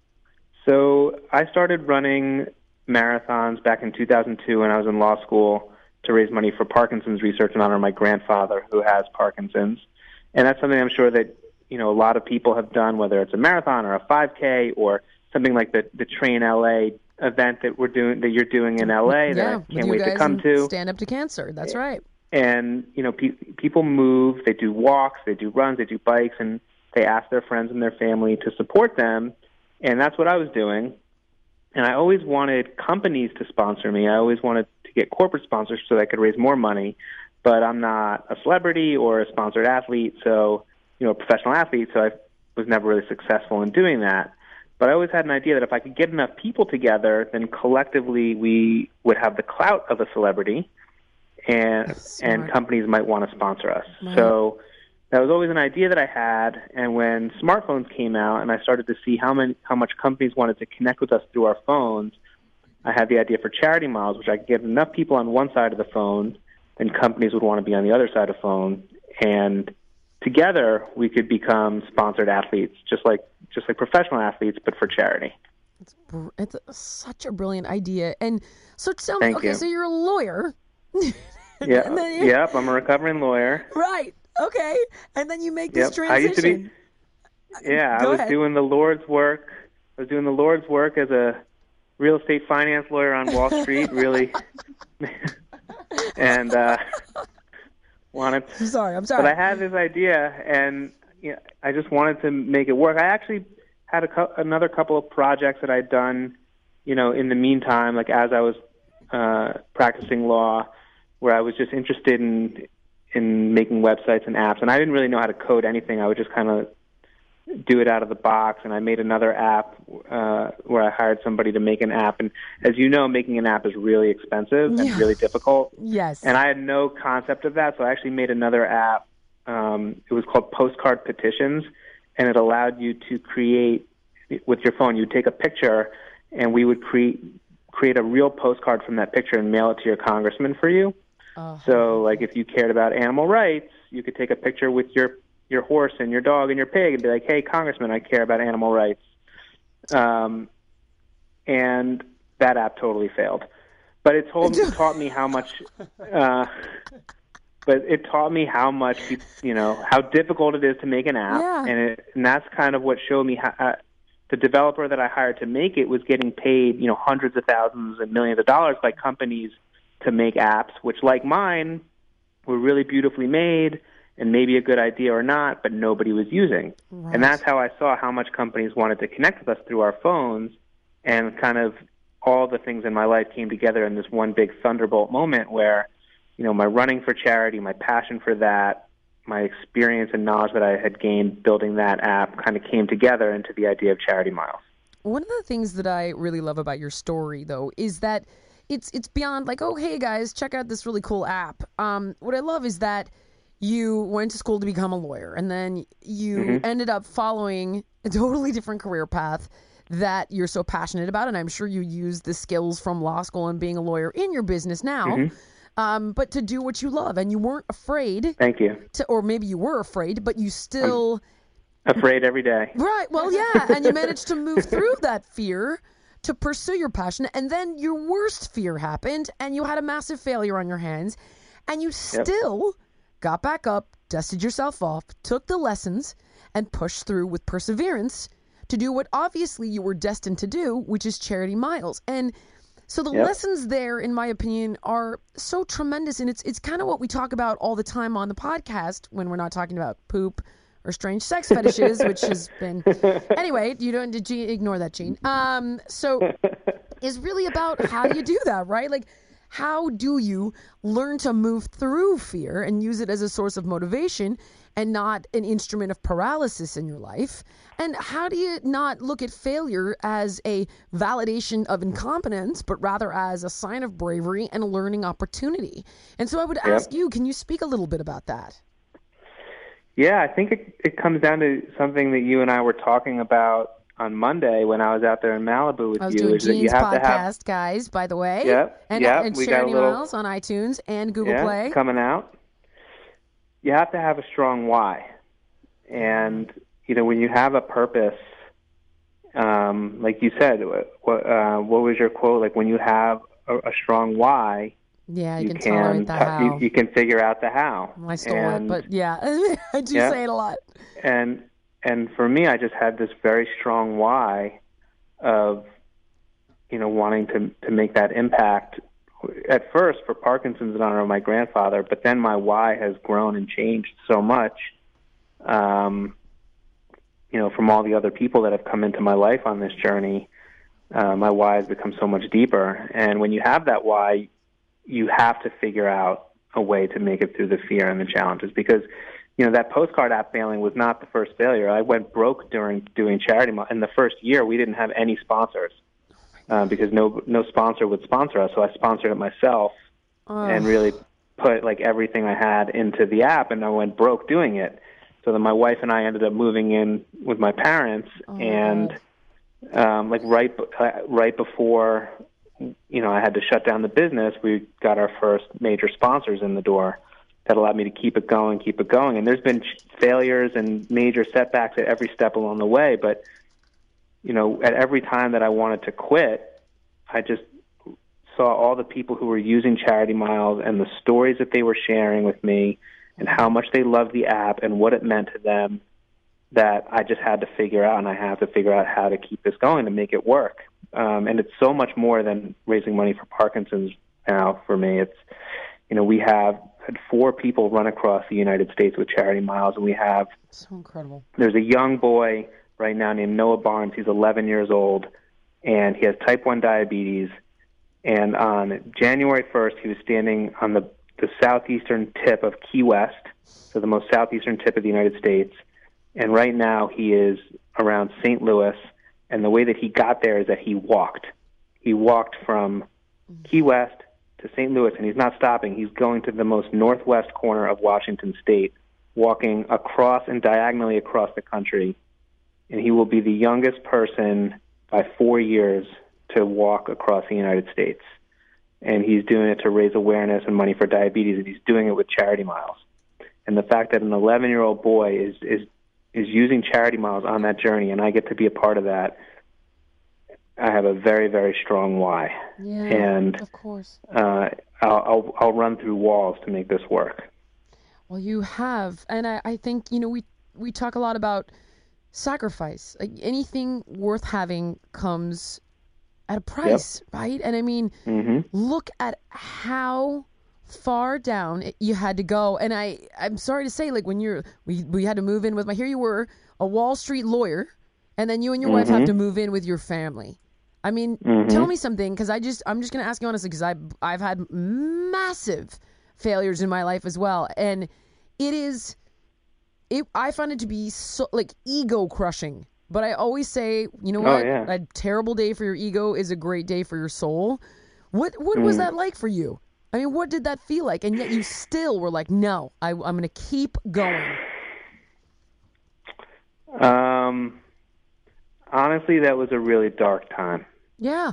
H: So I started running marathons back in 2002 when I was in law school to raise money for Parkinson's research in honor of my grandfather who has Parkinson's. And that's something I'm sure that, you know, a lot of people have done, whether it's a marathon or a 5K or something like the Train LA event that you're doing in LA that I
A: with
H: can't
A: you
H: wait
A: guys
H: to come
A: and
H: to.
A: Stand Up to Cancer. That's right.
H: And, you know, people move, they do walks, they do runs, they do bikes, and they ask their friends and their family to support them. And that's what I was doing. And I always wanted companies to sponsor me. I always wanted to get corporate sponsors so that I could raise more money. But I'm not a celebrity or a sponsored athlete, so, you know, a professional athlete, so I was never really successful in doing that. But I always had an idea that if I could get enough people together, then collectively we would have the clout of a celebrity, and companies might want to sponsor us.
A: Right.
H: So that was always an idea that I had. And when smartphones came out and I started to see how much companies wanted to connect with us through our phones, I had the idea for Charity Miles, which I could get enough people on one side of the phone, then companies would want to be on the other side of the phone, and together we could become sponsored athletes, just like professional athletes, but for charity.
A: It's such a brilliant idea. And so tell me,
H: Thank
A: okay,
H: you.
A: so you're a lawyer.
H: Yeah.
I: And then
H: Yep. I'm a recovering lawyer.
I: Right. Okay. And then you make this
H: Yep.
I: transition.
H: I used to be. Yeah, I
I: Go
H: was
I: ahead.
H: doing the Lord's work. I was doing the Lord's work as a real estate finance lawyer on Wall Street, really, and wanted.
I: I'm sorry.
H: But I had this idea, and I just wanted to make it work. I actually had another couple of projects that I'd done, in the meantime, like as I was practicing law, where I was just interested in making websites and apps, and I didn't really know how to code anything. I would just kind of do it out of the box, and I made another app where I hired somebody to make an app. And as you know, making an app is really expensive and really difficult.
I: Yes.
H: And I had no concept of that, so I actually made another app. It was called Postcard Petitions, and it allowed you to create, with your phone, you'd take a picture, and we would create a real postcard from that picture and mail it to your congressman for you. So, like, if you cared about animal rights, you could take a picture with your horse and your dog and your pig and be like, hey, Congressman, I care about animal rights. And that app totally failed. But it taught me how much, how difficult it is to make an app.
I: Yeah.
H: And that's kind of what showed me how, the developer that I hired to make it was getting paid, hundreds of thousands and millions of dollars by companies to make apps, which, like mine, were really beautifully made and maybe a good idea or not, but nobody was using. Right. And that's how I saw how much companies wanted to connect with us through our phones, and kind of all the things in my life came together in this one big thunderbolt moment where, my running for charity, my passion for that, my experience and knowledge that I had gained building that app kind of came together into the idea of Charity Miles.
I: One of the things that I really love about your story, though, is that it's beyond like, oh, hey, guys, check out this really cool app. What I love is that you went to school to become a lawyer, and then you ended up following a totally different career path that you're so passionate about, and I'm sure you use the skills from law school and being a lawyer in your business now, but to do what you love, and you weren't afraid.
H: Thank you.
I: Or maybe you were afraid, but you still...
H: Afraid every day.
I: Right, well, yeah, and you managed to move through that fear to pursue your passion, and then your worst fear happened, and you had a massive failure on your hands, and you still... got back up, dusted yourself off, took the lessons, and pushed through with perseverance to do what obviously you were destined to do, which is Charity Miles. And so the lessons there, in my opinion, are so tremendous. And it's kind of what we talk about all the time on the podcast when we're not talking about poop or strange sex fetishes, which has been... Anyway, ignore that, Gene. So it's really about how do you do that, right? Like, how do you learn to move through fear and use it as a source of motivation and not an instrument of paralysis in your life? And how do you not look at failure as a validation of incompetence, but rather as a sign of bravery and a learning opportunity? And so I would ask you, can you speak a little bit about that?
H: Yeah, I think it comes down to something that you and I were talking about on Monday when I was out there in Malibu with you.
I: I was doing
H: is that you
I: Gene's
H: have
I: podcast,
H: to have,
I: guys, by the way. And
H: we
I: Charity
H: got a little,
I: Miles on iTunes and Google Play.
H: Coming out. You have to have a strong why. And, when you have a purpose, like you said, what was your quote? Like, when you have a strong why,
I: you can tolerate the how.
H: You can figure out the how.
I: I stole it, but I do say it a lot.
H: And for me, I just had this very strong why of, wanting to make that impact. At first, for Parkinson's in honor of my grandfather, but then my why has grown and changed so much, from all the other people that have come into my life on this journey. My why has become so much deeper. And when you have that why, you have to figure out a way to make it through the fear and the challenges, because that postcard app failing was not the first failure. I went broke during doing Charity Miles. In the first year, we didn't have any sponsors because no sponsor would sponsor us. So I sponsored it myself and really put like everything I had into the app, and I went broke doing it. So then my wife and I ended up moving in with my parents, and right before I had to shut down the business, we got our first major sponsors in the door that allowed me to keep it going. And there's been failures and major setbacks at every step along the way. But, at every time that I wanted to quit, I just saw all the people who were using Charity Miles and the stories that they were sharing with me and how much they loved the app and what it meant to them, that I just had to figure out, and I have to figure out how to keep this going to make it work. And it's so much more than raising money for Parkinson's now for me. It's, we have had 4 people run across the United States with Charity Miles, and we have
I: So incredible.
H: There's a young boy right now named Noah Barnes. He's 11 years old, and he has type 1 diabetes. And on January 1st, he was standing on the southeastern tip of Key West, so the most southeastern tip of the United States. And right now he is around St. Louis, and the way that he got there is that he walked. He walked from Key West to St. Louis, and he's not stopping. He's going to the most northwest corner of Washington State, walking across and diagonally across the country. And he will be the youngest person by 4 years to walk across the United States. And he's doing it to raise awareness and money for diabetes, and he's doing it with Charity Miles. And the fact that an 11-year-old boy is using Charity Miles on that journey, and I get to be a part of that, I have a very, very strong why.
I: Yeah,
H: and
I: of course.
H: I'll run through walls to make this work.
I: Well, you have, and I think we talk a lot about sacrifice. Like anything worth having comes at a price, right? And I mean, look at how far down you had to go. And I'm sorry to say, like when we had to move in with here you were, a Wall Street lawyer, and then you and your wife have to move in with your family. I mean, tell me something, because I'm just going to ask you honestly, because I've had massive failures in my life as well, and I find it to be so like ego crushing. But I always say, you know what? A terrible day for your ego is a great day for your soul. What was that like for you? I mean, what did that feel like? And yet you still were like, no, I'm going to keep going.
H: Honestly, that was a really dark time.
I: Yeah.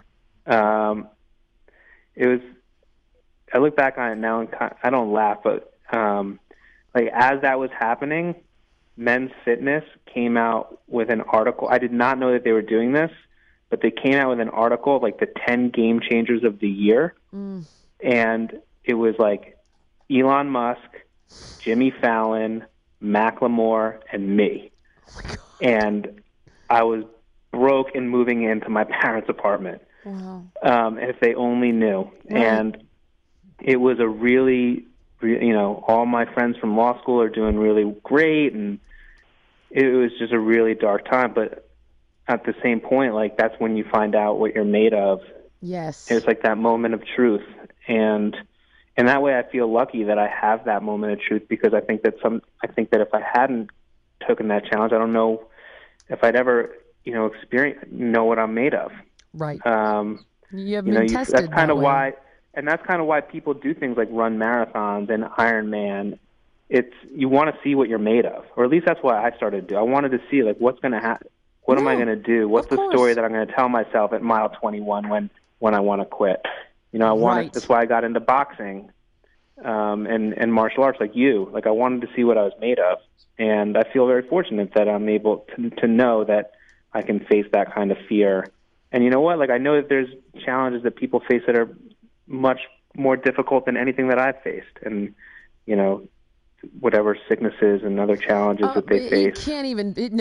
H: It was. I look back on it now and I don't laugh, but like as that was happening, Men's Fitness came out with an article. I did not know that they were doing this, but they came out with an article of like the 10 game changers of the year. And it was like Elon Musk, Jimmy Fallon, Macklemore, and me. And I was broke and moving into my parents' apartment.
I: Wow.
H: If they only knew. Right. And it was a really, all my friends from law school are doing really great, and it was just a really dark time. But at the same point, like that's when you find out what you're made of.
I: Yes.
H: It's like that moment of truth. And in that way, I feel lucky that I have that moment of truth, because I think that if I hadn't taken that challenge, I don't know if I'd ever, know what I'm made of.
I: Right. You haven't been tested.
H: That's kind of why, and that's kind of why people do things like run marathons and Ironman. It's you want to see what you're made of, or at least that's why I started to do. I wanted to see like what's going to happen. What am I going to do? What's the story that I'm going to tell myself at mile 21 when I want to quit? I wanted. That's why I got into boxing and martial arts, like you. Like I wanted to see what I was made of, and I feel very fortunate that I'm able to know that I can face that kind of fear. And you know what? Like I know that there's challenges that people face that are much more difficult than anything that I've faced, and whatever sicknesses and other challenges that they face.
I: You can't even. It's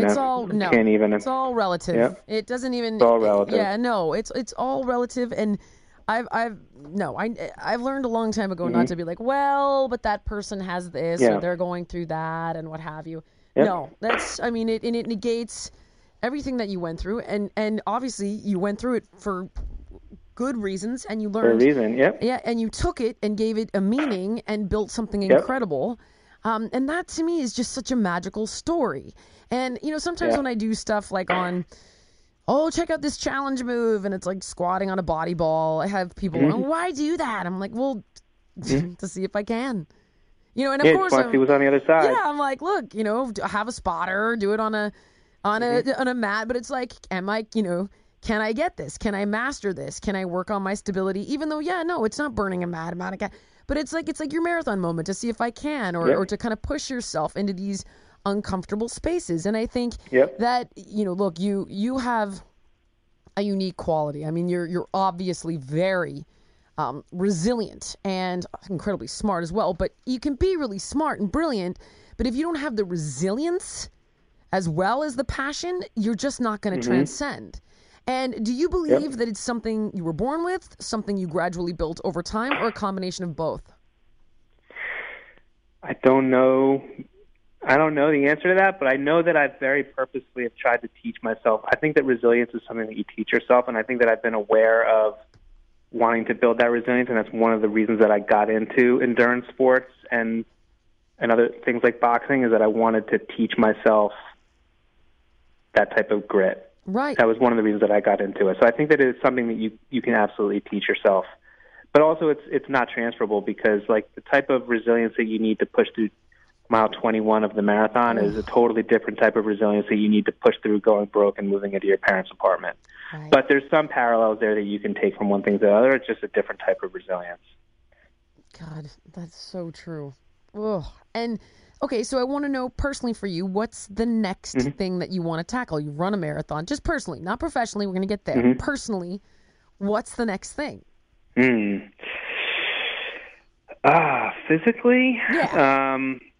I: all relative.
H: Yep.
I: It doesn't even.
H: It's all relative.
I: It's all relative, and I've learned a long time ago not to be like, well, but that person has this or they're going through that and what have you. Yep. No, it negates everything that you went through, and obviously you went through it for good reasons, and you learned
H: for a reason.
I: Yeah, and you took it and gave it a meaning and built something incredible. And that to me is just such a magical story. And sometimes when I do stuff like on, check out this challenge move, and it's like squatting on a body ball, I have people going, why do that? I'm like, well, to see if I can. And of course,
H: see what's on the other side.
I: Yeah, I'm like, look, have a spotter, do it on a mat, but it's like, am I, can I get this? Can I master this? Can I work on my stability? Even though, it's not burning a mad amount of gas, but it's like your marathon moment to see if I can, or to kind of push yourself into these uncomfortable spaces. And I think that, look, you have a unique quality. I mean, you're obviously very resilient and incredibly smart as well. But you can be really smart and brilliant, but if you don't have the resilience as well as the passion, you're just not going to transcend. And do you believe that it's something you were born with, something you gradually built over time, or a combination of both?
H: I don't know the answer to that, but I know that I very purposely have tried to teach myself. I think that resilience is something that you teach yourself, and I think that I've been aware of wanting to build that resilience, and that's one of the reasons that I got into endurance sports and other things like boxing, is that I wanted to teach myself that type of grit.
I: Right.
H: That was one of the reasons that I got into it. So I think that it is something that you can absolutely teach yourself. But also it's not transferable, because like the type of resilience that you need to push through mile 21 of the marathon is a totally different type of resilience that you need to push through going broke and moving into your parents' apartment.
I: Right.
H: But there's some parallels there that you can take from one thing to the other. It's just a different type of resilience.
I: God, that's so true. Ugh. And okay, so I want to know personally for you, what's the next thing that you want to tackle? You run a marathon, just personally, not professionally. We're going to get there. Personally, what's the next thing?
H: Physically?
I: Yeah.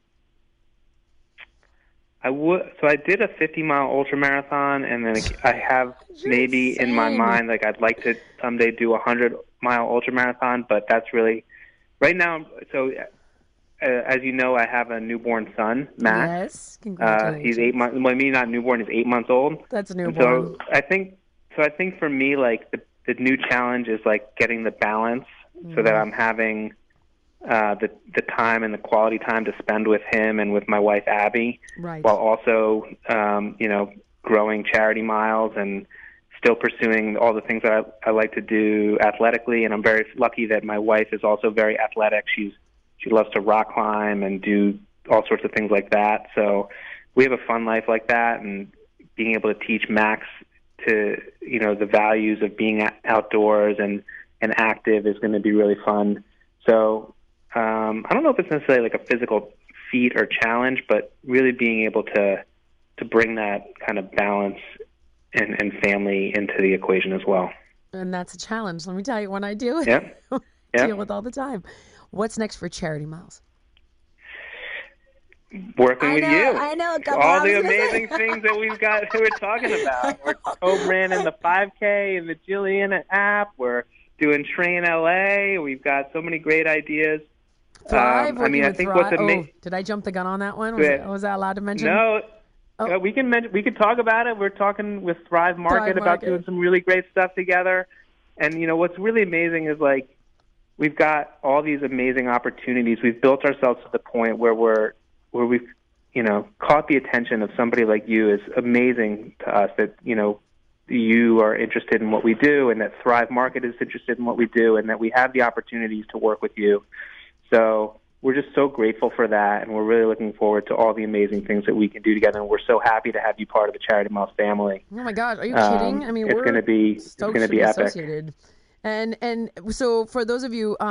H: I did a 50-mile ultramarathon, and then I have maybe in my mind, like, I'd like to someday do a 100-mile ultramarathon, but that's really right now. So, as you know, I have a newborn son, Matt.
I: Yes, congratulations.
H: He's 8 months. Well, maybe not newborn. He's 8 months old.
I: That's a newborn.
H: So I think for me, like the new challenge is like getting the balance so that I'm having the time and the quality time to spend with him and with my wife Abby,
I: right,
H: while also growing charity miles and still pursuing all the things that I like to do athletically. And I'm very lucky that my wife is also very athletic. She loves to rock climb and do all sorts of things like that. So we have a fun life like that, and being able to teach Max to the values of being outdoors and active is going to be really fun. So I don't know if it's necessarily like a physical feat or challenge, but really being able to bring that kind of balance and family into the equation as well.
I: And that's a challenge. Let me tell you, when I do it,
H: Yep.
I: deal with all the time. What's next for Charity Miles?
H: Working with you.
I: I know.
H: All the amazing things that we're talking about. We're co-branding the 5K and the Jillian app. We're doing Train LA. We've got so many great ideas.
I: Thrive.
H: I think what's amazing.
I: Did I jump the gun on that one? Was that allowed to mention?
H: No.
I: Oh.
H: We could talk about it. We're talking with Thrive Market about doing some really great stuff together. And what's really amazing is like we've got all these amazing opportunities. We've built ourselves to the point where we've caught the attention of somebody like you. Is amazing to us that you are interested in what we do, and that Thrive Market is interested in what we do, and that we have the opportunities to work with you. So we're just so grateful for that, and we're really looking forward to all the amazing things that we can do together. And we're so happy to have you part of the Charity Miles family.
I: Oh my God, are you kidding? I mean,
H: it's going to be epic.
I: Associated. And so for those of you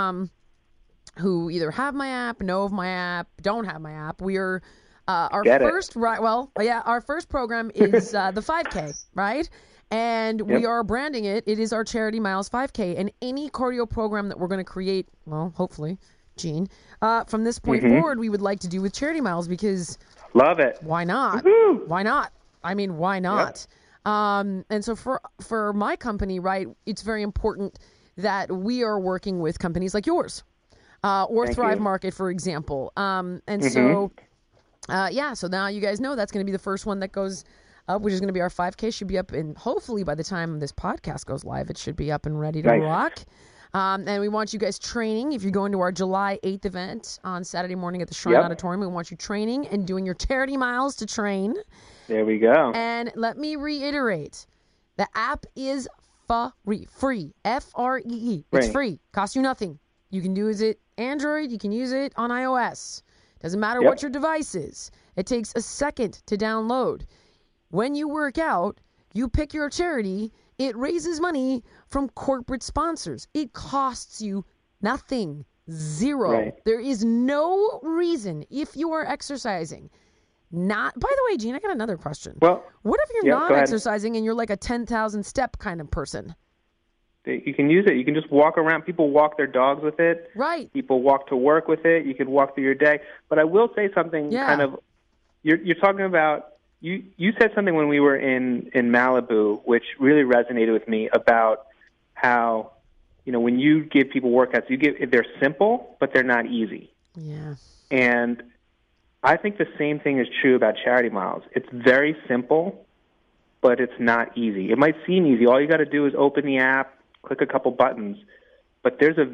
I: who either have my app, know of my app, don't have my app, we are our first program is the 5K, right? And we are branding it. It is our Charity Miles 5K, and any cardio program that we're going to create, well, hopefully, Gene, from this point forward, we would like to do with Charity Miles, because
H: love it.
I: Why not?
H: Woo-hoo!
I: Why not? I mean, why not? Yep. And so for my company, right, it's very important that we are working with companies like yours, or
H: Thank
I: Thrive
H: you.
I: Market, for example. So now you guys know that's going to be the first one that goes up, which is going to be our 5K. Should be up, and hopefully by the time this podcast goes live, it should be up and ready to rock. And we want you guys training. If you're going to our July 8th event on Saturday morning at the Shrine Auditorium, we want you training and doing your Charity Miles to train.
H: There we go.
I: And let me reiterate, the app is free. Free. Free. It's free. Costs you nothing. You can use it Android. You can use it on iOS. Doesn't matter what your device is. It takes a second to download. When you work out, you pick your charity. It raises money from corporate sponsors. It costs you nothing. Zero.
H: Right.
I: There is no reason, if you are exercising not. By the way, Gene, I got another question.
H: Well,
I: what if you're
H: yeah,
I: not
H: go ahead.
I: exercising and you're like a 10,000 step kind of person?
H: You can use it. You can just walk around. People walk their dogs with it.
I: Right.
H: People walk to work with it. You could walk through your day. But I will say something kind of, you're talking about, you said something when we were in Malibu, which really resonated with me about how, when you give people workouts, they're simple, but they're not easy.
I: Yeah.
H: And I think the same thing is true about Charity Miles. It's very simple, but it's not easy. It might seem easy. All you got to do is open the app, click a couple buttons, but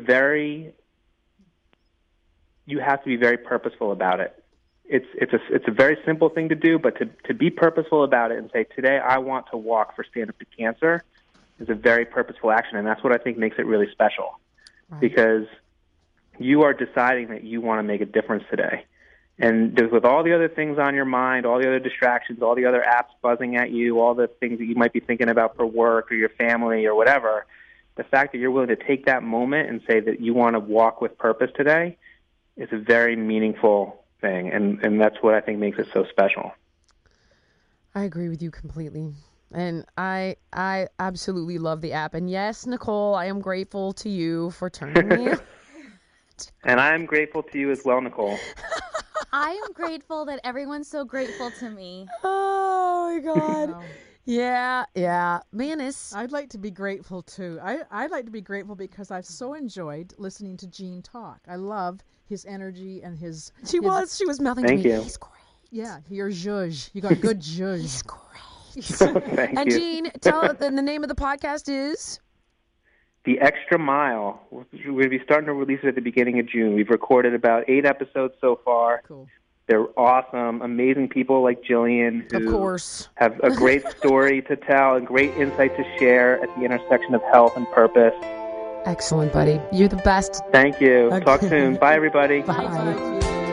H: you have to be very purposeful about it. It's a very simple thing to do, but to be purposeful about it and say, today I want to walk for Stand Up to Cancer is a very purposeful action, and that's what I think makes it really special. Right. Because you are deciding that you want to make a difference today. And with all the other things on your mind, all the other distractions, all the other apps buzzing at you, all the things that you might be thinking about for work or your family or whatever, the fact that you're willing to take that moment and say that you want to walk with purpose today is a very meaningful thing, and that's what I think makes it so special.
I: I agree with you completely. And I absolutely love the app. And yes, Nicole, I am grateful to you for turning me on.
H: And I'm grateful to you as well, Nicole.
J: I am grateful that everyone's so grateful to me.
I: Oh, my God. Wow. Yeah. Manis.
C: I'd like to be grateful, too. I'd like to be grateful because I've so enjoyed listening to Gene talk. I love his energy and his...
I: She was mouthing
H: to me.
I: You. He's great.
C: Yeah, you're zhuzh. You got good zhuzh.
I: He's great.
H: Thank
I: and
H: you.
I: Gene, tell the name of the podcast is?
H: The Extra Mile. We're going to be starting to release it at the beginning of June. We've recorded about 8 episodes so far.
C: Cool.
H: They're awesome, amazing people like Jillian who
I: of course.
H: Have a great story to tell and great insight to share at the intersection of health and purpose.
I: Excellent, buddy. You're the best.
H: Thank you.
I: Okay.
H: Talk soon. Bye, everybody.
I: Bye.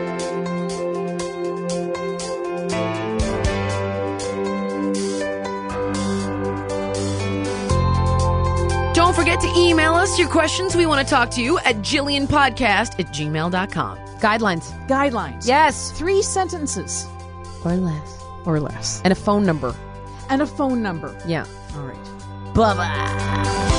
A: Don't forget to email us your questions. We want to talk to you at JillianPodcast@gmail.com.
I: Guidelines. Yes.
C: 3 sentences.
I: Or less.
C: Or less.
I: And a phone number.
C: And a phone number.
I: Yeah.
C: All right.
I: Bye-bye.